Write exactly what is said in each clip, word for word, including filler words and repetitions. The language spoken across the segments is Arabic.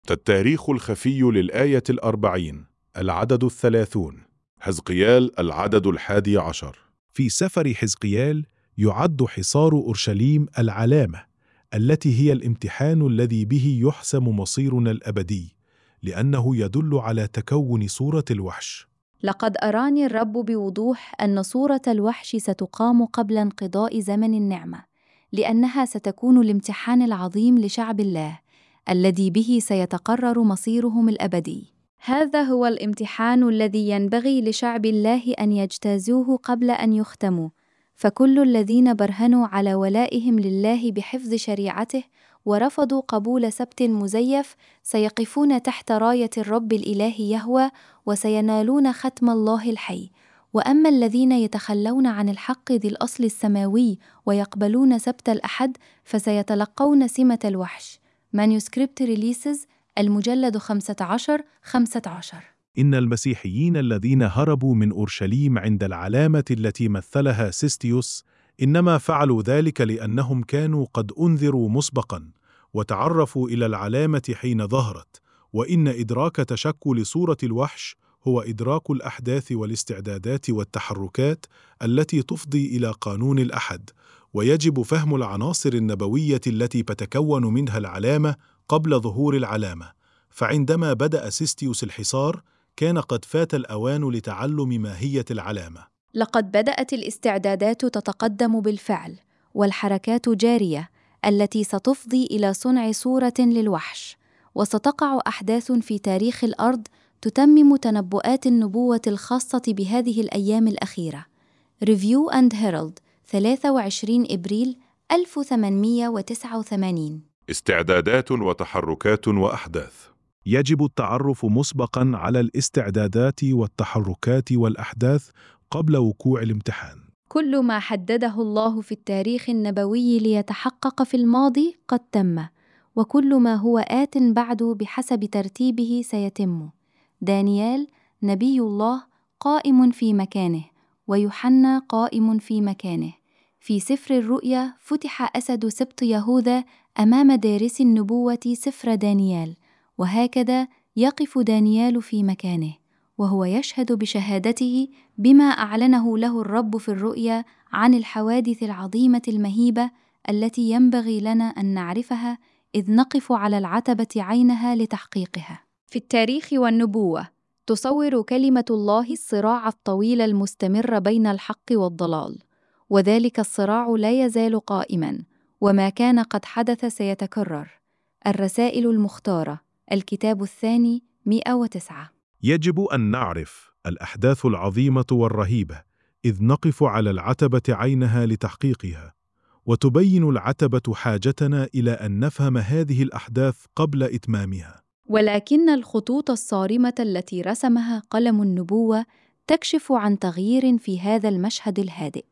التاريخ الخفي للآية الأربعين، العدد الثلاثون، حزقيال العدد الحادي عشر. في سفر حزقيال يعد حصار أورشليم العلامة التي هي الامتحان الذي به يحسم مصيرنا الأبدي، لأنه يدل على تكون صورة الوحش. لقد أراني الرب بوضوح أن صورة الوحش ستقام قبل انقضاء زمن النعمة، لأنها ستكون الامتحان العظيم لشعب الله الذي به سيتقرر مصيرهم الأبدي. هذا هو الامتحان الذي ينبغي لشعب الله أن يجتازوه قبل أن يختموا، فكل الذين برهنوا على ولائهم لله بحفظ شريعته ورفضوا قبول سبت مزيف سيقفون تحت راية الرب الإله يهوه وسينالون ختم الله الحي. وأما الذين يتخلون عن الحق ذي الأصل السماوي ويقبلون سبت الأحد فسيتلقون سمة الوحش. مانيوسكريبت ريليسز، المجلد خمسة عشر خمسة عشر. إن المسيحيين الذين هربوا من أورشليم عند العلامة التي مثلها سيستيوس إنما فعلوا ذلك لأنهم كانوا قد أنذروا مسبقاً وتعرفوا إلى العلامة حين ظهرت، وإن إدراك تشكل صورة الوحش هو إدراك الأحداث والاستعدادات والتحركات التي تفضي إلى قانون الأحد، ويجب فهم العناصر النبوية التي تتكون منها العلامة قبل ظهور العلامة. فعندما بدأ سيستيوس الحصار كان قد فات الأوان لتعلم ماهية العلامة. لقد بدأت الاستعدادات تتقدم بالفعل، والحركات جارية التي ستفضي إلى صنع صورة للوحش، وستقع أحداث في تاريخ الأرض تتمم تنبؤات النبوة الخاصة بهذه الأيام الأخيرة. ريفيو أند هيرالد، ثلاثة وعشرين إبريل ألف وثمانمائة وتسعة وثمانين. استعدادات وتحركات وأحداث. يجب التعرف مسبقاً على الاستعدادات والتحركات والأحداث قبل وقوع الامتحان. كل ما حدده الله في التاريخ النبوي ليتحقق في الماضي قد تم، وكل ما هو آت بعد بحسب ترتيبه سيتم. دانيال نبي الله قائم في مكانه، ويوحنا قائم في مكانه. في سفر الرؤيا فتح أسد سبط يهوذا أمام دارس النبوة سفر دانيال، وهكذا يقف دانيال في مكانه وهو يشهد بشهادته بما أعلنه له الرب في الرؤيا عن الحوادث العظيمة المهيبة التي ينبغي لنا أن نعرفها إذ نقف على العتبة عينها لتحقيقها. في التاريخ والنبوة تصور كلمة الله الصراع الطويل المستمر بين الحق والضلال، وذلك الصراع لا يزال قائماً، وما كان قد حدث سيتكرر. الرسائل المختارة، الكتاب الثاني، مئة وتسعة. يجب أن نعرف الأحداث العظيمة والرهيبة إذ نقف على العتبة عينها لتحقيقها، وتبين العتبة حاجتنا إلى أن نفهم هذه الأحداث قبل إتمامها. ولكن الخطوط الصارمة التي رسمها قلم النبوة تكشف عن تغيير في هذا المشهد الهادئ.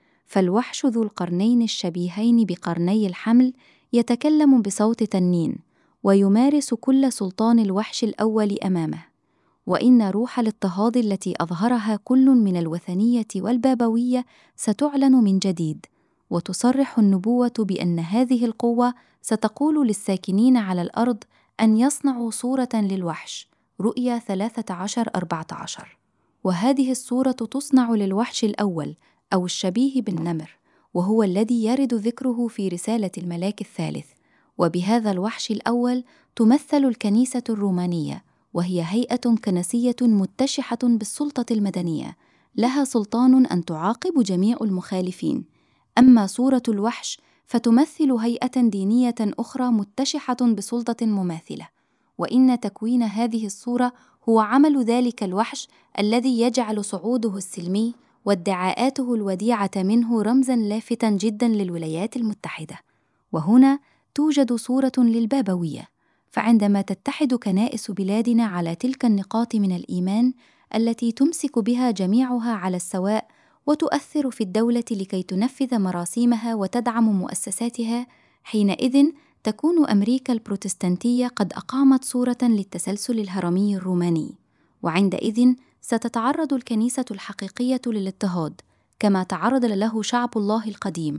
فالوحش ذو القرنين الشبيهين بقرني الحمل يتكلم بصوت تنين، ويمارس كل سلطان الوحش الأول أمامه. وإن روح الاضطهاد التي أظهرها كل من الوثنية والبابوية ستعلن من جديد، وتصرح النبوة بأن هذه القوة ستقول للساكنين على الأرض أن يصنعوا صورة للوحش. رؤيا ثلاثة عشر أربعة عشر. وهذه الصورة تصنع للوحش الأول أو الشبيه بالنمر، وهو الذي يرد ذكره في رسالة الملاك الثالث. وبهذا الوحش الأول تمثل الكنيسة الرومانية، وهي هيئة كنسية متشحة بالسلطة المدنية، لها سلطان أن تعاقب جميع المخالفين. أما صورة الوحش فتمثل هيئة دينية أخرى متشحة بسلطة مماثلة، وإن تكوين هذه الصورة هو عمل ذلك الوحش الذي يجعل صعوده السلمي وادعاءاته الوديعة منه رمزاً لافتاً جداً للولايات المتحدة. وهنا توجد صورة للبابوية، فعندما تتحد كنائس بلادنا على تلك النقاط من الإيمان التي تمسك بها جميعها على السواء وتؤثر في الدولة لكي تنفذ مراسيمها وتدعم مؤسساتها، حينئذ تكون أمريكا البروتستانتية قد أقامت صورة للتسلسل الهرمي الروماني، وعندئذ ستتعرض الكنيسة الحقيقية للاضطهاد كما تعرض له شعب الله القديم،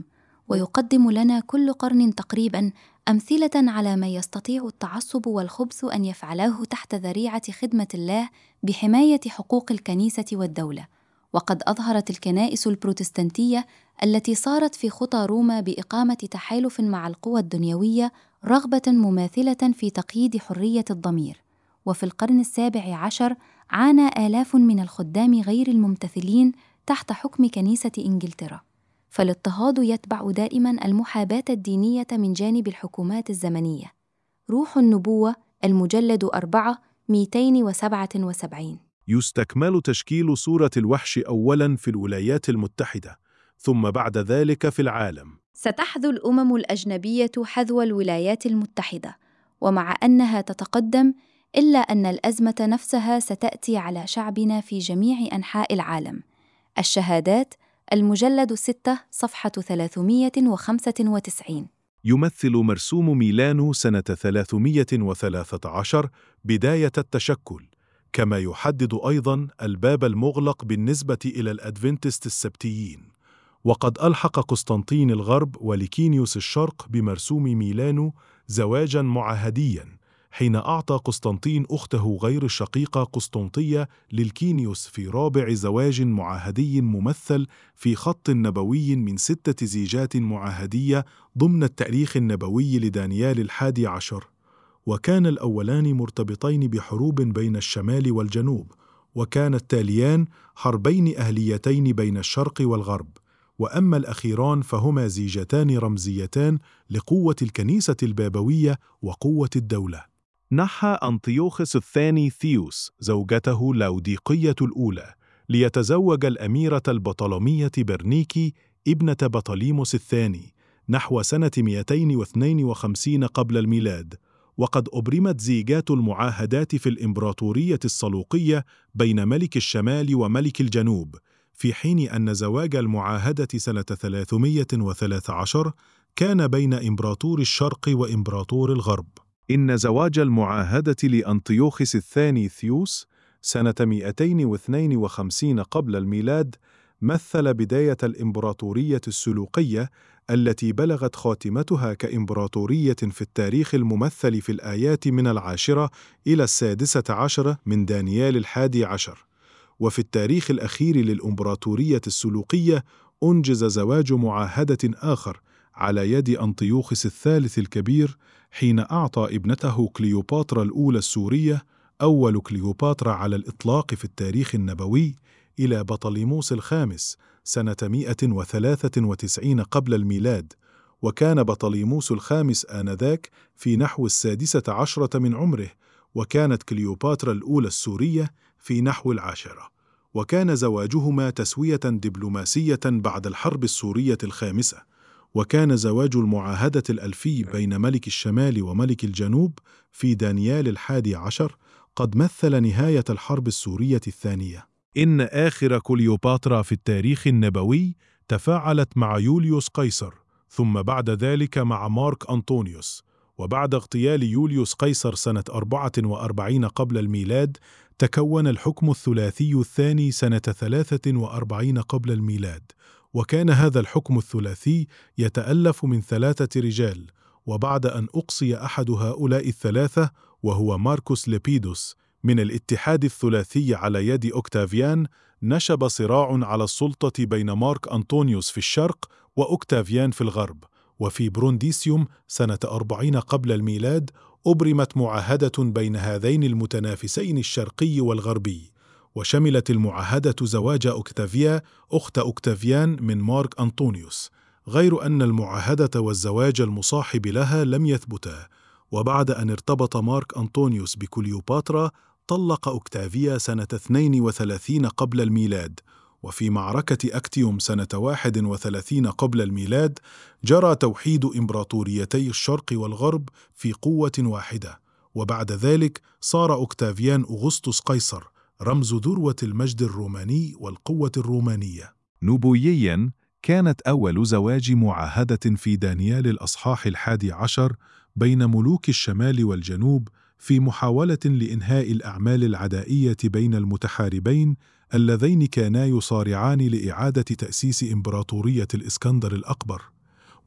ويقدم لنا كل قرن تقريباً أمثلة على ما يستطيع التعصب والخبث أن يفعلاه تحت ذريعة خدمة الله بحماية حقوق الكنيسة والدولة. وقد أظهرت الكنائس البروتستانتية التي صارت في خطى روما بإقامة تحالف مع القوى الدنيوية رغبة مماثلة في تقييد حرية الضمير. وفي القرن السابع عشر عانى آلاف من الخدام غير الممتثلين تحت حكم كنيسة إنجلترا، فالاضطهاد يتبع دائماً المحاباة الدينية من جانب الحكومات الزمنية. روح النبوة، المجلد أربعة مئتين وسبعة وسبعين. يستكمل تشكيل صورة الوحش أولاً في الولايات المتحدة، ثم بعد ذلك في العالم. ستحذو الأمم الأجنبية حذو الولايات المتحدة، ومع أنها تتقدم إلا أن الأزمة نفسها ستأتي على شعبنا في جميع أنحاء العالم. الشهادات، المجلد ستة صفحة ثلاثمئة وخمسة وتسعين. يمثل مرسوم ميلانو سنة ثلاثمئة وثلاثة عشر بداية التشكل، كما يحدد أيضاً الباب المغلق بالنسبة إلى الأدفنتست السبتيين. وقد ألحق قسطنطين الغرب وليكينيوس الشرق بمرسوم ميلانو زواجاً معاهدياً، حين أعطى قسطنطين أخته غير الشقيقة قسطنطية للكينيوس في رابع زواج معاهدي ممثل في خط نبوي من ستة زيجات معاهدية ضمن التاريخ النبوي لدانيال الحادي عشر. وكان الأولان مرتبطين بحروب بين الشمال والجنوب، وكان التاليان حربين أهليتين بين الشرق والغرب. وأما الأخيران فهما زيجتان رمزيتان لقوة الكنيسة البابوية وقوة الدولة. نحى أنطيوخس الثاني ثيوس زوجته لاوديقية الأولى ليتزوج الأميرة البطلمية برنيكي ابنة بطليموس الثاني نحو سنة مئتين واثنين وخمسين قبل الميلاد. وقد أبرمت زيجات المعاهدات في الإمبراطورية الصلوقية بين ملك الشمال وملك الجنوب، في حين أن زواج المعاهدة سنة ثلاثمئة وثلاثة عشر كان بين إمبراطور الشرق وإمبراطور الغرب. إن زواج المعاهدة لأنطيوخس الثاني ثيوس سنة مئتين واثنين وخمسين قبل الميلاد مثل بداية الإمبراطورية السلوقية التي بلغت خاتمتها كإمبراطورية في التاريخ الممثل في الآيات من العاشرة إلى السادسة عشرة من دانيال الحادي عشر. وفي التاريخ الأخير للإمبراطورية السلوقية أنجز زواج معاهدة آخر على يد أنطيوخس الثالث الكبير، حين أعطى ابنته كليوباترا الأولى السورية، أول كليوباترا على الإطلاق في التاريخ النبوي، إلى بطليموس الخامس سنة مئة وثلاثة وتسعين قبل الميلاد. وكان بطليموس الخامس آنذاك في نحو السادسة عشرة من عمره، وكانت كليوباترا الأولى السورية في نحو العاشرة. وكان زواجهما تسوية دبلوماسية بعد الحرب السورية الخامسة. وكان زواج المعاهدة الألفي بين ملك الشمال وملك الجنوب في دانيال الحادي عشر قد مثل نهاية الحرب السورية الثانية. إن آخر كليوباترا في التاريخ النبوي تفاعلت مع يوليوس قيصر، ثم بعد ذلك مع مارك أنطونيوس. وبعد اغتيال يوليوس قيصر سنة أربعة وأربعين قبل الميلاد تكون الحكم الثلاثي الثاني سنة ثلاثة وأربعين قبل الميلاد. وكان هذا الحكم الثلاثي يتألف من ثلاثة رجال، وبعد أن أقصي أحد هؤلاء الثلاثة وهو ماركوس ليبيدوس من الاتحاد الثلاثي على يد أوكتافيان، نشب صراع على السلطة بين مارك أنطونيوس في الشرق وأوكتافيان في الغرب. وفي برونديسيوم سنة أربعين قبل الميلاد أبرمت معاهدة بين هذين المتنافسين الشرقي والغربي، وشملت المعاهدة زواج أوكتافيا أخت أوكتافيان من مارك أنطونيوس، غير أن المعاهدة والزواج المصاحب لها لم يثبتا. وبعد أن ارتبط مارك أنطونيوس بكليوباترا طلق أوكتافيا سنة اثنين وثلاثين قبل الميلاد. وفي معركة أكتيوم سنة واحد وثلاثين قبل الميلاد جرى توحيد إمبراطوريتي الشرق والغرب في قوة واحدة. وبعد ذلك صار أوكتافيان أغسطس قيصر رمز ذروة المجد الروماني والقوة الرومانية. نبوياً كانت أول زواج معاهدة في دانيال الأصحاح الحادي عشر بين ملوك الشمال والجنوب في محاولة لإنهاء الأعمال العدائية بين المتحاربين اللذين كانا يصارعان لإعادة تأسيس إمبراطورية الإسكندر الأكبر.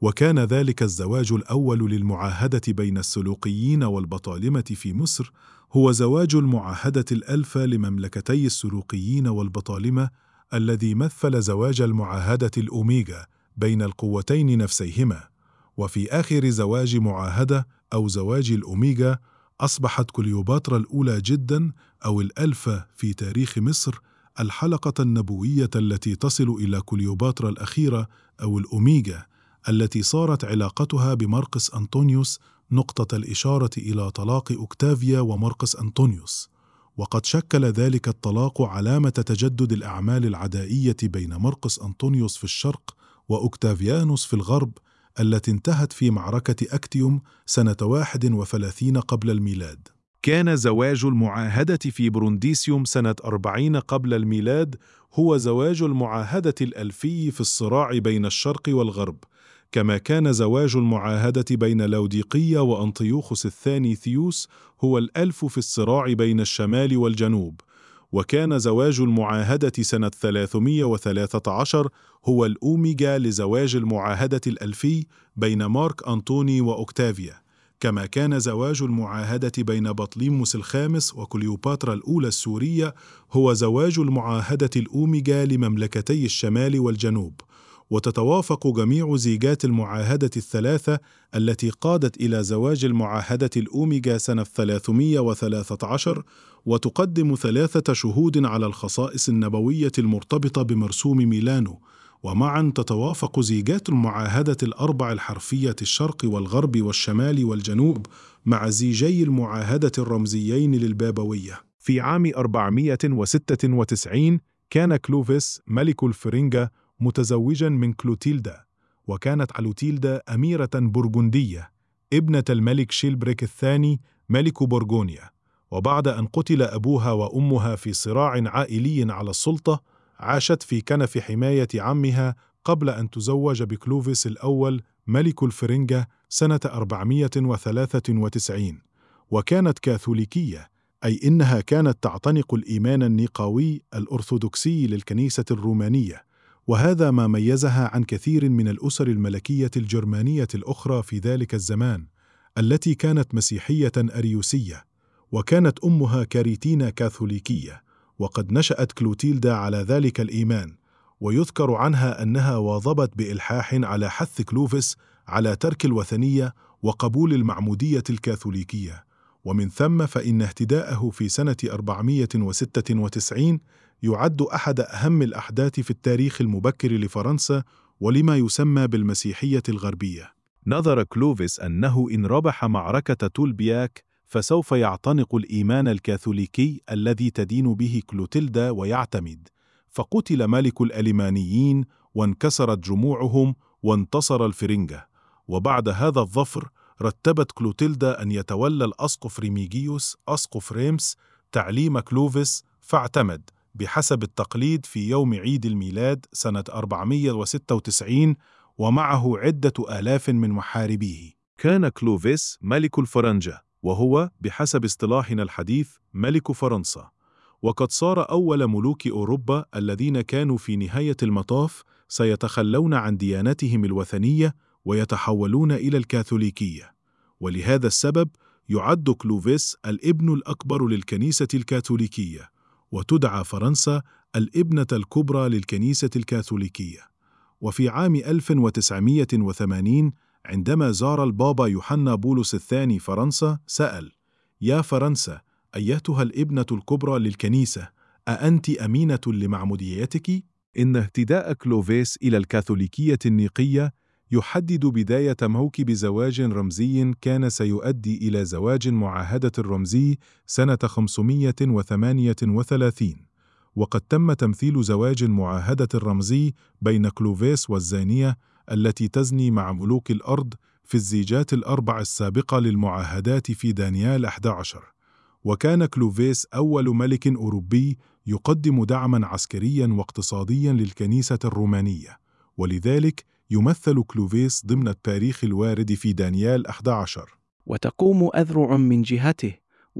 وكان ذلك الزواج الأول للمعاهدة بين السلوقيين والبطالمة في مصر هو زواج المعاهدة الألفة لمملكتي السلوقيين والبطالمة، الذي مثل زواج المعاهدة الأوميجا بين القوتين نفسيهما. وفي آخر زواج معاهدة أو زواج الأوميجا أصبحت كليوباترا الأولى جداً أو الألفة في تاريخ مصر الحلقة النبوية التي تصل إلى كليوباترا الأخيرة أو الأوميجا، التي صارت علاقتها بمرقس أنطونيوس نقطة الإشارة إلى طلاق أوكتافيا ومرقس أنطونيوس. وقد شكل ذلك الطلاق علامة تجدد الأعمال العدائية بين مرقس أنطونيوس في الشرق وأوكتافيانوس في الغرب، التي انتهت في معركة أكتيوم سنة واحد وثلاثين قبل الميلاد. كان زواج المعاهدة في برونديسيوم سنة أربعين قبل الميلاد هو زواج المعاهدة الألفي في الصراع بين الشرق والغرب، كما كان زواج المعاهدة بين لاوديقية وأنطيوخوس الثاني ثيوس هو الألف في الصراع بين الشمال والجنوب. وكان زواج المعاهدة سنة ثلاثمائة وثلاثة عشر هو الأوميجا لزواج المعاهدة الألفي بين مارك أنطوني وأوكتافيا، كما كان زواج المعاهدة بين بطليموس الخامس وكليوباترا الأولى السورية هو زواج المعاهدة الأوميجا لمملكتي الشمال والجنوب. وتتوافق جميع زيجات المعاهدة الثلاثة التي قادت إلى زواج المعاهدة الأوميجا سنة ثلاثمائة وثلاثة عشر، وتقدم ثلاثة شهود على الخصائص النبوية المرتبطة بمرسوم ميلانو. ومعا تتوافق زيجات المعاهدة الأربع الحرفية الشرق والغرب والشمال والجنوب مع زيجي المعاهدة الرمزيين للبابوية. في عام أربعمائة وستة وتسعين كان كلوفيس ملك الفرنجة متزوجا من كلوتيلدا، وكانت كلوتيلدا أميرة برغندية ابنة الملك شيلبريك الثاني ملك برغونيا. وبعد أن قتل أبوها وأمها في صراع عائلي على السلطة، عاشت في كنف حماية عمها قبل أن تزوج بكلوفيس الأول ملك الفرنجة سنة أربعمائة وثلاثة وتسعين. وكانت كاثوليكية، أي إنها كانت تعتنق الإيمان النيقاوي الأرثوذكسي للكنيسة الرومانية، وهذا ما ميزها عن كثير من الأسر الملكية الجرمانية الأخرى في ذلك الزمان التي كانت مسيحية أريوسية. وكانت أمها كاريتينا كاثوليكية، وقد نشأت كلوتيلدا على ذلك الإيمان. ويذكر عنها أنها واظبت بإلحاح على حث كلوفيس على ترك الوثنية وقبول المعمودية الكاثوليكية، ومن ثم فإن اهتداءه في سنة أربعمائة وستة وتسعين يعد أحد أهم الأحداث في التاريخ المبكر لفرنسا ولما يسمى بالمسيحية الغربية. نظر كلوفيس أنه إن ربح معركة تولبياك فسوف يعتنق الإيمان الكاثوليكي الذي تدين به كلوتيلدا ويعتمد، فقتل ملك الألمانيين وانكسرت جموعهم وانتصر الفرنجة. وبعد هذا الظفر رتبت كلوتيلدا أن يتولى الأسقف ريميجيوس أسقف ريمس تعليم كلوفيس، فاعتمد بحسب التقليد في يوم عيد الميلاد سنة أربعمائة وستة وتسعين ومعه عدة آلاف من محاربيه. كان كلوفيس ملك الفرنجة، وهو بحسب اصطلاحنا الحديث ملك فرنسا، وقد صار أول ملوك أوروبا الذين كانوا في نهاية المطاف سيتخلون عن ديانتهم الوثنية ويتحولون إلى الكاثوليكية. ولهذا السبب يعد كلوفيس الابن الأكبر للكنيسة الكاثوليكية، وتدعى فرنسا الابنة الكبرى للكنيسة الكاثوليكية. وفي عام ألف وتسعمائة وثمانين عندما زار البابا يوحنا بولس الثاني فرنسا سأل: يا فرنسا أيتها الابنة الكبرى للكنيسة، أأنت أمينة لمعموديتك؟ إن اهتداء كلوفيس إلى الكاثوليكية النيقية يحدد بداية موكب زواج رمزي كان سيؤدي إلى زواج معاهدة الرمزي سنة خمسمائة وثمانية وثلاثين. وقد تم تمثيل زواج المعاهدة الرمزي بين كلوفيس والزانية التي تزني مع ملوك الأرض في الزيجات الأربع السابقة للمعاهدات في دانيال أحد عشر. وكان كلوفيس أول ملك أوروبي يقدم دعما عسكريا واقتصاديا للكنيسة الرومانية، ولذلك يمثل كلوفيس ضمن التاريخ الوارد في دانيال أحد عشر. وتقوم أذرع من جهته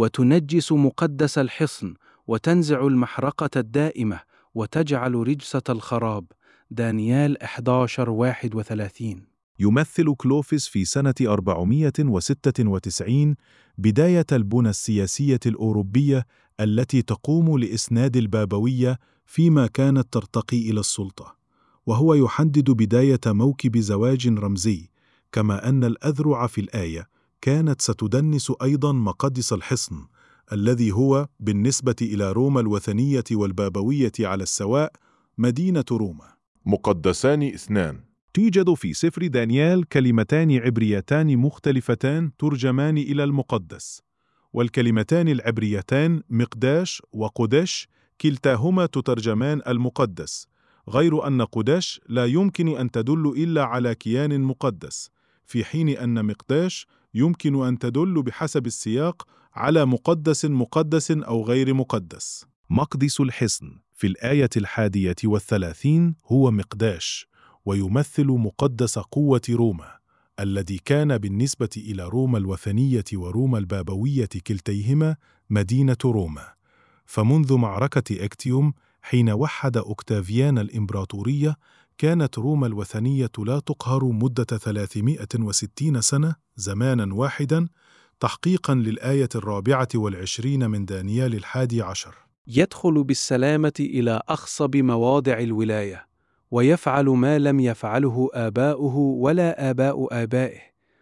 وتنجس مقدس الحصن وتنزع المحرقة الدائمة وتجعل رجسة الخراب. دانيال أحد عشر واحد وثلاثين. يمثل كلوفيس في سنة أربعمائة وستة وتسعين بداية البنى السياسية الأوروبية التي تقوم لإسناد البابوية فيما كانت ترتقي إلى السلطة، وهو يحدد بداية موكب زواج رمزي، كما أن الأذرع في الآية كانت ستدنس أيضا مقدس الحصن الذي هو بالنسبة إلى روما الوثنية والبابوية على السواء مدينة روما. مقدسان اثنان. توجد في سفر دانيال كلمتان عبريتان مختلفتان ترجمان إلى المقدس، والكلمتان العبريتان مقداش وقدش كلتاهما تترجمان المقدس، غير أن قدش لا يمكن أن تدل إلا على كيان مقدس، في حين أن مقداش يمكن أن تدل بحسب السياق على مقدس مقدس أو غير مقدس. مقدس الحصن في الآية الحادية والثلاثين هو مقداش، ويمثل مقدس قوة روما الذي كان بالنسبة إلى روما الوثنية وروما البابوية كلتيهما مدينة روما. فمنذ معركة إكتيوم حين وحد أوكتافيان الإمبراطورية كانت روما الوثنية لا تقهر مدة ثلاثمائة وستين سنة زمانا واحدا، تحقيقا للآية الرابعة والعشرين من دانيال الحادي عشر. يدخل بالسلامة إلى أخصب مواضع الولاية، ويفعل ما لم يفعله آباؤه ولا آباء آبائه،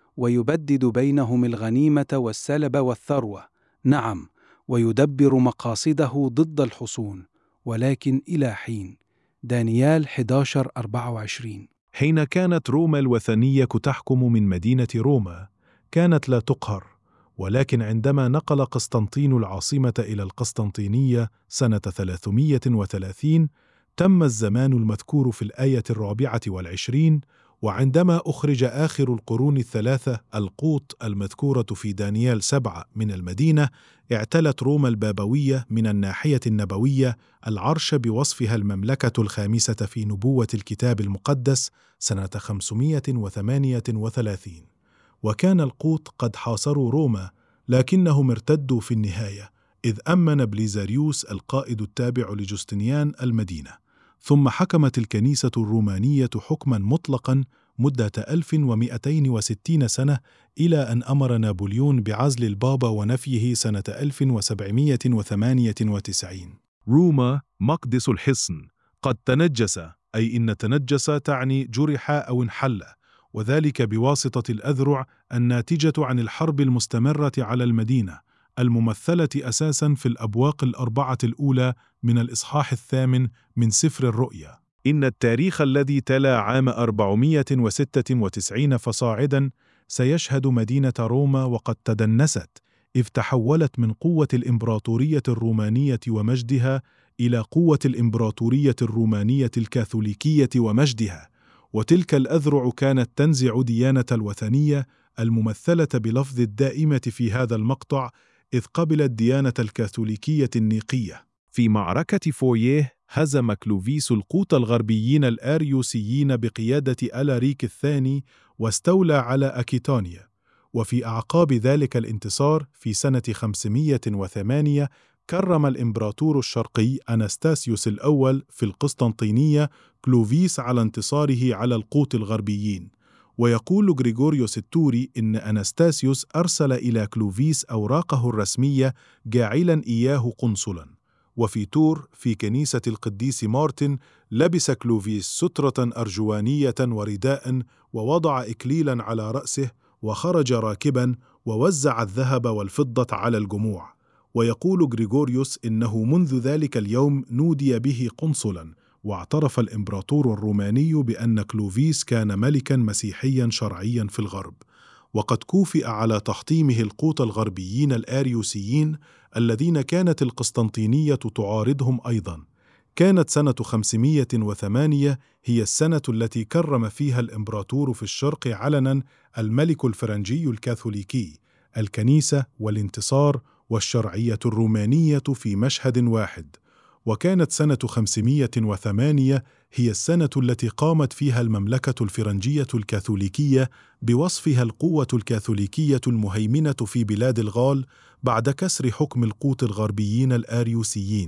ويبدد بينهم الغنيمة والسلب والثروة، نعم، ويدبر مقاصده ضد الحصون، ولكن إلى حين. دانيال أحد عشر أربعة وعشرين. حين كانت روما الوثنية تحكم من مدينة روما كانت لا تقهر، ولكن عندما نقل قسطنطين العاصمة إلى القسطنطينية سنة ثلاثمائة وثلاثين تم الزمان المذكور في الآية الرابعة والعشرين، وعندما أخرج آخر القرون الثلاثة القوط المذكورة في دانيال سبعة من المدينة، اعتلت روما البابوية من الناحية النبوية العرش بوصفها المملكة الخامسة في نبوة الكتاب المقدس سنة خمسمائة وثمانية وثلاثين. وكان القوط قد حاصروا روما، لكنهم ارتدوا في النهاية إذ أمن بليزاريوس القائد التابع لجستنيان المدينة، ثم حكمت الكنيسة الرومانية حكما مطلقا مدة ألف ومئتين وستين سنة إلى أن أمر نابليون بعزل البابا ونفيه سنة ألف وسبعمائة وثمانية وتسعين. روما مقدس الحصن قد تنجس، أي إن تنجس تعني جرح أو انحل، وذلك بواسطة الأذرع الناتجة عن الحرب المستمرة على المدينة، الممثلة أساساً في الأبواق الأربعة الأولى من الإصحاح الثامن من سفر الرؤيا. إن التاريخ الذي تلا عام أربعمائة وستة وتسعين فصاعداً سيشهد مدينة روما وقد تدنست، إذ تحولت من قوة الإمبراطورية الرومانية ومجدها إلى قوة الإمبراطورية الرومانية الكاثوليكية ومجدها، وتلك الأذرع كانت تنزع ديانة الوثنية الممثلة بلفظ الدائمة في هذا المقطع، إذ قبلت ديانة الكاثوليكية النيقية. في معركة فويه هزم كلوفيس القوط الغربيين الآريوسيين بقيادة ألاريك الثاني واستولى على أكيتانيا. وفي أعقاب ذلك الانتصار في سنة خمسمائة وثمانية كرم الإمبراطور الشرقي أناستاسيوس الأول في القسطنطينية كلوفيس على انتصاره على القوط الغربيين. ويقول غريغوريوس التوري إن أناستاسيوس أرسل إلى كلوفيس أوراقه الرسمية جاعلا إياه قنصلا. وفي تور في كنيسة القديس مارتن لبس كلوفيس سترة أرجوانية ورداء، ووضع إكليلا على رأسه، وخرج راكبا ووزع الذهب والفضة على الجموع. ويقول غريغوريوس إنه منذ ذلك اليوم نودي به قنصلا، واعترف الإمبراطور الروماني بأن كلوفيس كان ملكا مسيحيا شرعيا في الغرب، وقد كوفئ على تحطيمه القوط الغربيين الآريوسيين الذين كانت القسطنطينية تعارضهم أيضا. كانت سنة خمسمائة وثمانية هي السنة التي كرم فيها الإمبراطور في الشرق علنا الملك الفرنجي الكاثوليكي، الكنيسة والانتصار والشرعية الرومانية في مشهد واحد. وكانت سنة خمسمائة وثمانية هي السنة التي قامت فيها المملكة الفرنجية الكاثوليكية بوصفها القوة الكاثوليكية المهيمنة في بلاد الغال بعد كسر حكم القوط الغربيين الآريوسيين.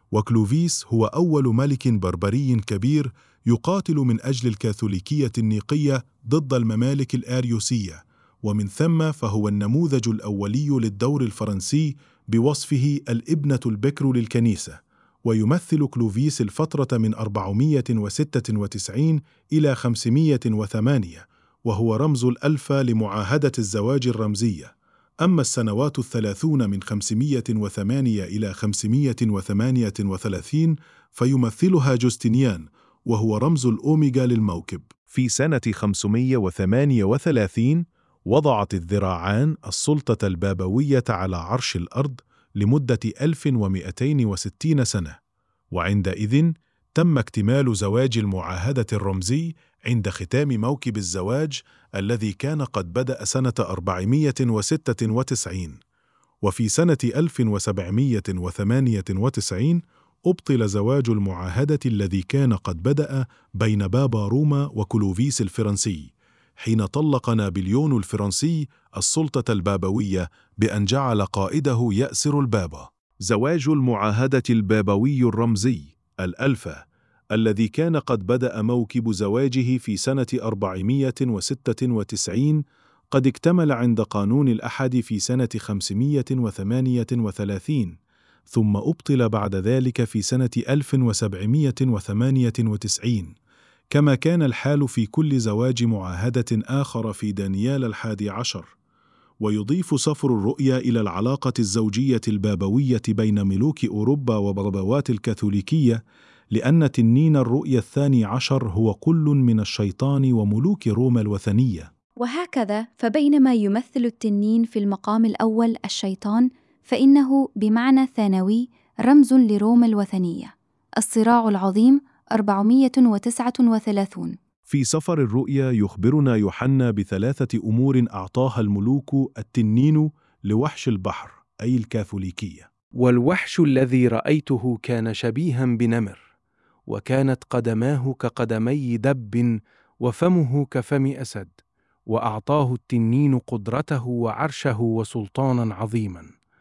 وكلوفيس هو أول ملك بربري كبير يقاتل من أجل الكاثوليكية النيقية ضد الممالك الآريوسية، ومن ثم فهو النموذج الأولي للدور الفرنسي بوصفه الابنة البكر للكنيسة. ويمثل كلوفيس الفترة من أربعمائة وستة وتسعين إلى خمسمائة وثمانية، وهو رمز الألفة لمعاهدة الزواج الرمزية. أما السنوات الثلاثون من خمسمائة وثمانية إلى خمسمائة وثمانية وثلاثين فيمثلها جوستنيان، وهو رمز الأوميغا للموكب. في سنة خمسمائة وثمانية وثلاثين وضعت الذراعان السلطة البابوية على عرش الأرض لمدة ألف ومئتين وستين سنة، وعندئذ تم اكتمال زواج المعاهدة الرمزي عند ختام موكب الزواج الذي كان قد بدأ سنة أربعمائة وستة وتسعين. وفي سنة ألف وسبعمائة وثمانية وتسعين أبطل زواج المعاهدة الذي كان قد بدأ بين بابا روما وكلوفيس الفرنسي، حين طلق نابليون الفرنسي السلطة البابوية بأن جعل قائده يأسر البابا. زواج المعاهدة البابوي الرمزي الألفة الذي كان قد بدأ موكب زواجه في سنة أربعمائة وستة وتسعين قد اكتمل عند قانون الأحد في سنة خمسمائة وثمانية وثلاثين، ثم أبطل بعد ذلك في سنة ألف وسبعمائة وثمانية وتسعين، كما كان الحال في كل زواج معاهدة آخر في دانيال الحادي عشر. ويضيف سفر الرؤيا إلى العلاقة الزوجية البابوية بين ملوك أوروبا وبابوات الكاثوليكية، لأن تنين الرؤيا الثاني عشر هو كل من الشيطان وملوك روما الوثنية. وهكذا فبينما يمثل التنين في المقام الأول الشيطان، فإنه بمعنى ثانوي رمز لروما الوثنية. الصراع العظيم أربعمائة وتسعة وثلاثين. في سفر الرؤيا يخبرنا يوحنا بثلاثة أمور أعطاها الملوك التنين لوحش البحر، أي الكاثوليكية. والوحش الذي رأيته كان شبيها بنمر، وكانت قدماه كقدمي دب، وفمه كفم أسد، وأعطاه التنين قدرته وعرشه وسلطانا عظيما.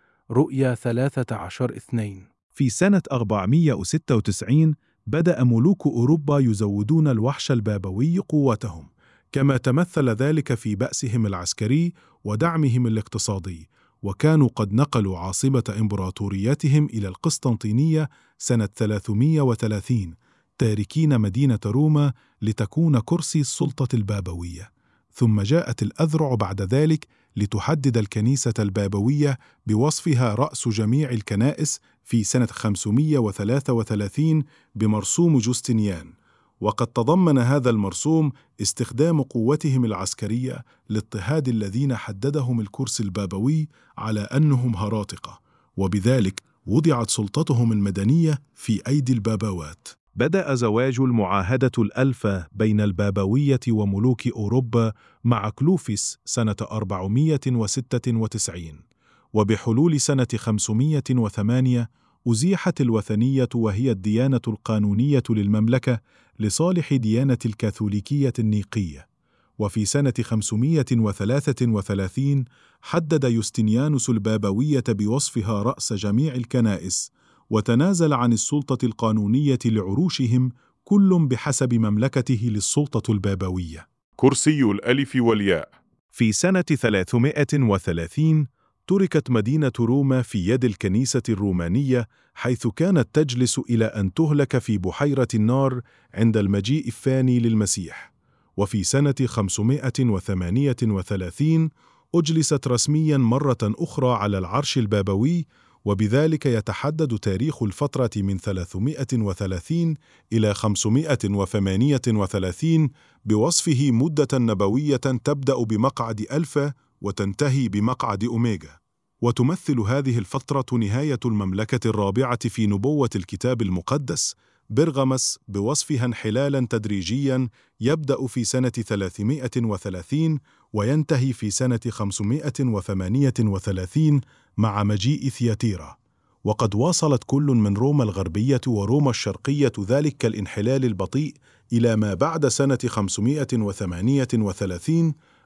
رؤيا ثلاثة عشر اثنين. في سنة أربعمائة وستة وتسعين بدأ ملوك أوروبا يزودون الوحش البابوي قوتهم، كما تمثل ذلك في بأسهم العسكري ودعمهم الاقتصادي، وكانوا قد نقلوا عاصمة إمبراطوريتهم إلى القسطنطينية سنة ثلاثمائة وثلاثين، تاركين مدينة روما لتكون كرسي السلطة البابوية. ثم جاءت الأذرع بعد ذلك لتحدد الكنيسة البابوية بوصفها رأس جميع الكنائس في سنة خمسمائة وثلاثة وثلاثين بمرسوم جوستنيان، وقد تضمن هذا المرسوم استخدام قوتهم العسكرية لاضطهاد الذين حددهم الكرسي البابوي على أنهم هراطقة، وبذلك وضعت سلطتهم المدنية في أيدي البابوات. بدأ زواج المعاهدة الألفة بين البابوية وملوك أوروبا مع كلوفيس سنة أربعمائة وستة وتسعين، وبحلول سنة خمسمائة وثمانية أزيحت الوثنية وهي الديانة القانونية للمملكة لصالح ديانة الكاثوليكية النيقية. وفي سنة خمسمائة وثلاثة وثلاثين حدد يوستنيانوس البابوية بوصفها رأس جميع الكنائس، وتنازل عن السلطة القانونية لعروشهم كل بحسب مملكته للسلطة البابوية. كرسي الألف والياء. في سنة ثلاثمائة وثلاثين تركت مدينة روما في يد الكنيسة الرومانية، حيث كانت تجلس إلى أن تهلك في بحيرة النار عند المجيء الثاني للمسيح. وفي سنة خمسمائة وثمانية وثلاثين أجلست رسمياً مرة أخرى على العرش البابوي، وبذلك يتحدد تاريخ الفترة من ثلاثمائة وثلاثين إلى خمسمائة وثمانية وثلاثين بوصفه مدة نبوية تبدأ بمقعد ألفا وتنتهي بمقعد أوميغا. وتمثل هذه الفترة نهاية المملكة الرابعة في نبوة الكتاب المقدس برغمس، بوصفها انحلالا تدريجيا يبدأ في سنة ثلاثمائة وثلاثين وينتهي في سنة خمسمائة وثمانية وثلاثين مع مجيء ثياتيرا. وقد واصلت كل من روما الغربية وروما الشرقية ذلك الانحلال البطيء إلى ما بعد سنة خمسمائة وثمانية وثلاثين،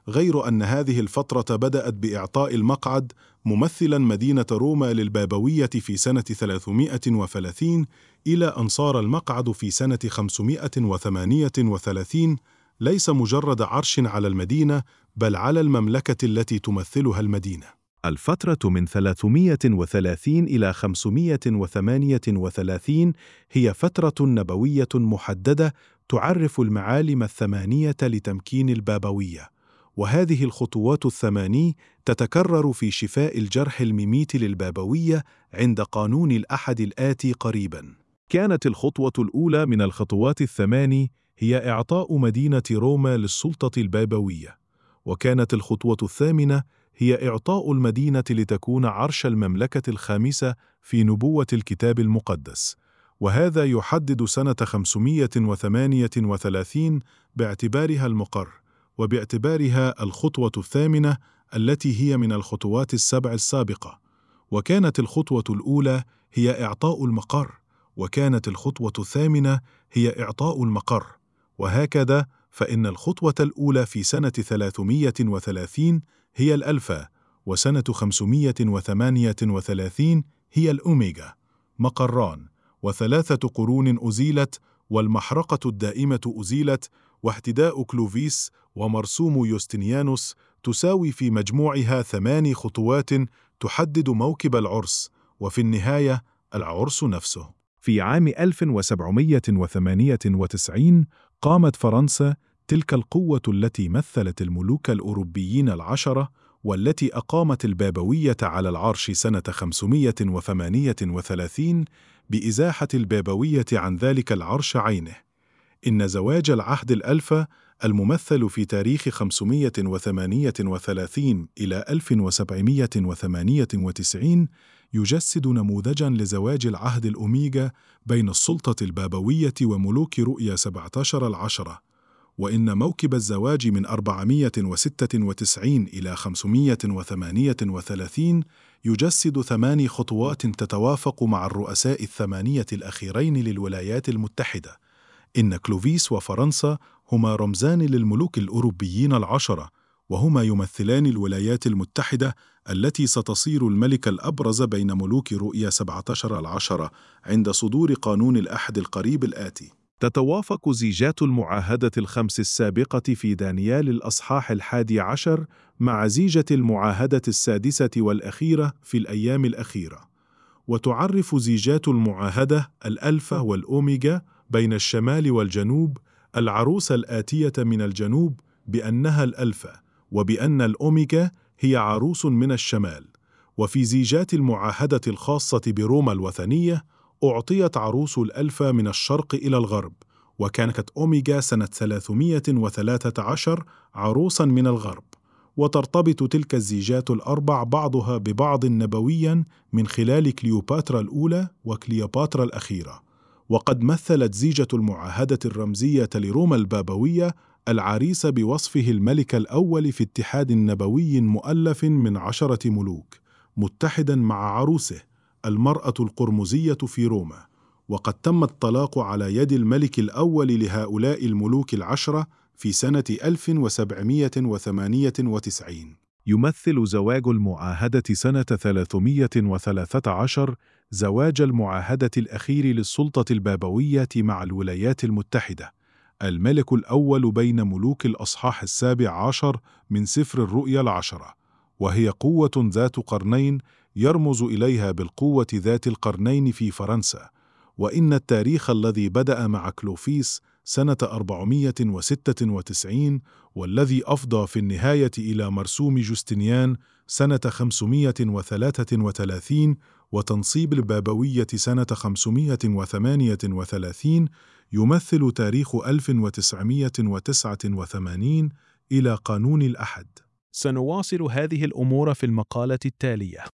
غير أن هذه الفترة بدأت بإعطاء المقعد ممثلا مدينة روما للبابوية في سنة ثلاثمائة وثلاثين، إلى أن صار المقعد في سنة خمسمائة وثمانية وثلاثين ليس مجرد عرش على المدينة، بل على المملكة التي تمثلها المدينة. الفترة من ثلاثمائة وثلاثين إلى خمسمائة وثمانية وثلاثين هي فترة نبوية محددة تعرف المعالم الثمانية لتمكين البابوية، وهذه الخطوات الثماني تتكرر في شفاء الجرح المميت للبابوية عند قانون الأحد الآتي قريباً. كانت الخطوة الأولى من الخطوات الثماني هي إعطاء مدينة روما للسلطة البابوية، وكانت الخطوة الثامنة هي إعطاء المدينة لتكون عرش المملكة الخامسة في نبوة الكتاب المقدس، وهذا يحدد سنة خمسمائة وثمانية وثلاثين باعتبارها المقر، وباعتبارها الخطوة الثامنة التي هي من الخطوات السبع السابقة. وكانت الخطوة الأولى هي إعطاء المقر، وكانت الخطوة الثامنة هي إعطاء المقر، وهكذا فإن الخطوة الأولى في سنة ثلاثمائة وثلاثين هي الألفا، وسنة خمسمائة وثمانية وثلاثين هي الأوميجا، مقران، وثلاثة قرون أزيلت، والمحرقة الدائمة أزيلت، واهتداء كلوفيس ومرسوم يوستنيانوس تساوي في مجموعها ثماني خطوات تحدد موكب العرس، وفي النهاية العرس نفسه. في عام ألف وسبعمائة وثمانية وتسعين قامت فرنسا، تلك القوة التي مثلت الملوك الأوروبيين العشرة والتي أقامت البابوية على العرش سنة خمسمائة وثمانية وثلاثين، بإزاحة البابوية عن ذلك العرش عينه. إن زواج العهد الألفا الممثل في تاريخ خمسمائة وثمانية وثلاثين إلى ألف وسبعمائة وثمانية وتسعين يجسد نموذجاً لزواج العهد الأوميجا بين السلطة البابوية وملوك رؤيا سبعة عشر العشرة. وإن موكب الزواج من أربعمائة وستة وتسعين إلى خمسمائة وثمانية وثلاثين يجسد ثماني خطوات تتوافق مع الرؤساء الثمانية الأخيرين للولايات المتحدة. إن كلوفيس وفرنسا هما رمزان للملوك الأوروبيين العشرة، وهما يمثلان الولايات المتحدة التي ستصير الملك الأبرز بين ملوك رؤيا سبعة عشر العشرة عند صدور قانون الأحد القريب الآتي. تتوافق زيجات المعاهدة الخمس السابقة في دانيال الأصحاح الحادي عشر مع زيجة المعاهدة السادسة والأخيرة في الأيام الأخيرة، وتعرف زيجات المعاهدة الألفا والأوميجا بين الشمال والجنوب العروس الآتية من الجنوب بأنها الألفا، وبأن الأوميجا هي عروس من الشمال. وفي زيجات المعاهدة الخاصة بروما الوثنية أعطيت عروس الألفا من الشرق إلى الغرب، وكانت أوميجا سنة ثلاثمائة وثلاثة عشر عروسا من الغرب. وترتبط تلك الزيجات الأربع بعضها ببعض نبويا من خلال كليوباترا الأولى وكليوباترا الأخيرة. وقد مثلت زيجة المعاهدة الرمزية لروما البابوية العريس بوصفه الملك الأول في اتحاد نبوي مؤلف من عشرة ملوك، متحدا مع عروسه المرأة القرمزية في روما. وقد تم الطلاق على يد الملك الأول لهؤلاء الملوك العشرة في سنة ألف وسبعمائة وثمانية وتسعين. يمثل زواج المعاهدة سنة ثلاثمائة وثلاثة عشر زواج المعاهدة الأخير للسلطة البابوية مع الولايات المتحدة، الملك الأول بين ملوك الأصحاح السابع عشر من سفر الرؤيا العشرة، وهي قوة ذات قرنين يرمز إليها بالقوة ذات القرنين في فرنسا. وإن التاريخ الذي بدأ مع كلوفيس سنة أربعمائة وستة وتسعين والذي أفضى في النهاية إلى مرسوم جوستنيان سنة خمسمائة وثلاثة وثلاثين وتنصيب البابوية سنة خمسمائة وثمانية وثلاثين يمثل تاريخ ألف وتسعمائة وتسعة وثمانين إلى قانون الأحد. سنواصل هذه الأمور في المقالة التالية.